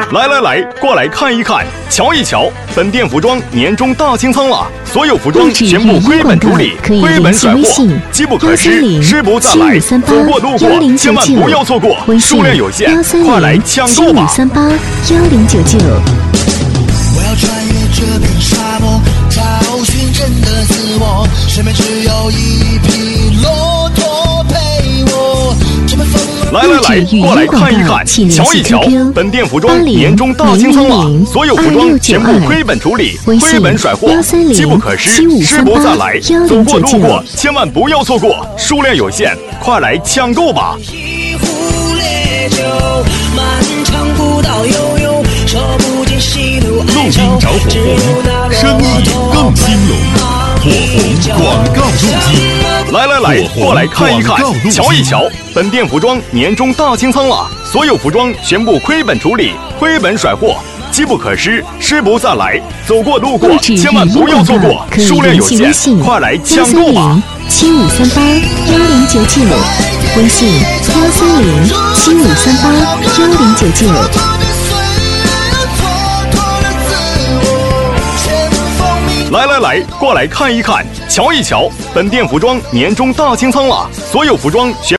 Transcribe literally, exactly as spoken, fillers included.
来来来，过来看一看，瞧一瞧，本店服装年终大清仓了，所有服装全部亏本处理，亏本甩货，机不可失，失不再来。走过路过，千万不要错过，数量有限，快来抢购吧！ 三八幺零九九。 我要穿越这片沙漠，找寻真的自我，身边只有一匹骆驼陪我。这么风来来来，过来看一看，瞧一瞧，本店服装年终大清仓了，所有服装全部亏本处理，亏本甩货，机不可失，失不再来。走过路过，千万不要错过，数量有限，快来抢购吧！ 西湖烈酒，漫长古道悠悠，说不尽喜怒哀愁。 录音找火红，生意更兴隆。火红广告路径。 来来来，过来看一看，瞧一瞧，本店服装年终大清仓了，所有服装全部亏本处理，亏本甩货，机不可失，失不再来。走过路过，千万不要错过，数量有限，快来抢购吧！ 七五三八幺零九九，微信幺三零七五三八幺零九九。 来来来，过来看一看，瞧一瞧，本店服装年终大清仓了，所有服装全